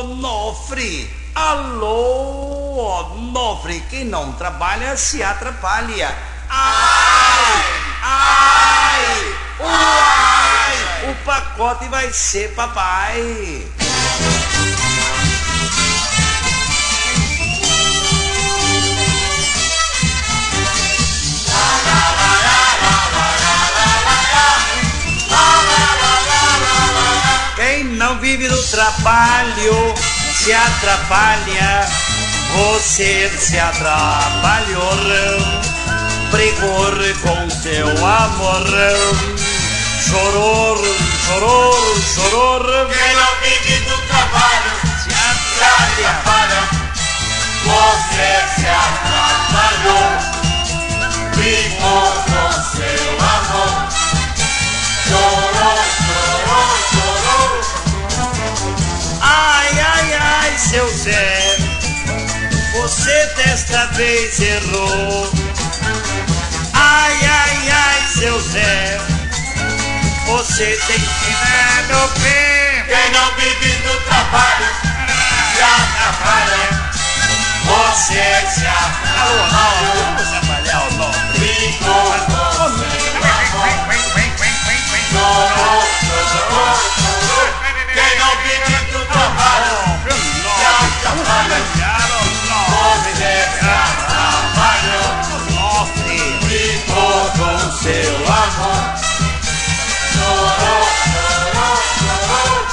Onofre, alô, Onofre, quem não trabalha se atrapalha. Ai, ai, uai, o pacote vai ser papai. Quem não vive do trabalho se atrapalha, você se atrapalhou, brigou com seu amor, chorou, chorou, chorou. Quem não vive do trabalho se atrapalha, você se atrapalhou, brigou com seu amor, chorou, chorou, chorou. Ai, ai, ai, seu Zé, você desta vez errou. Ai, ai, ai, seu Zé, você tem que ir no pé. Quem não vive do trabalho se atrapalha, você se atrapalhou, Vamos trabalhar o nome. brigou com seu amor, chorou, chorou, chorou. Quem não vive do trabalho se atrapalha, você se atrapalhou, brigou com seu amor, chorou, chorou, chorou.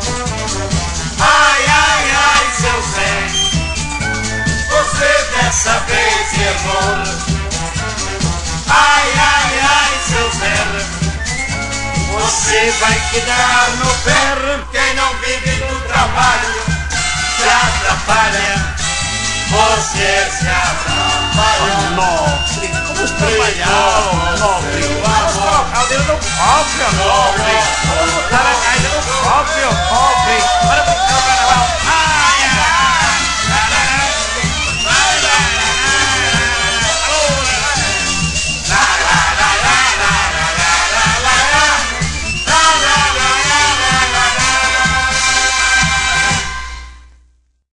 Ai, ai, ai, seu Zé, você dessa vez errou. Ai, ai, ai, seu Zé, Você vai quedar no pé. quem não vive do trabalho se atrapalha, você se atrapalha. Nobre, vamos trabalhar, nobre. Vamos colocar o dedo no cofre, nobre. Vamos botar a caixa no cofre, nobre. Para brincar,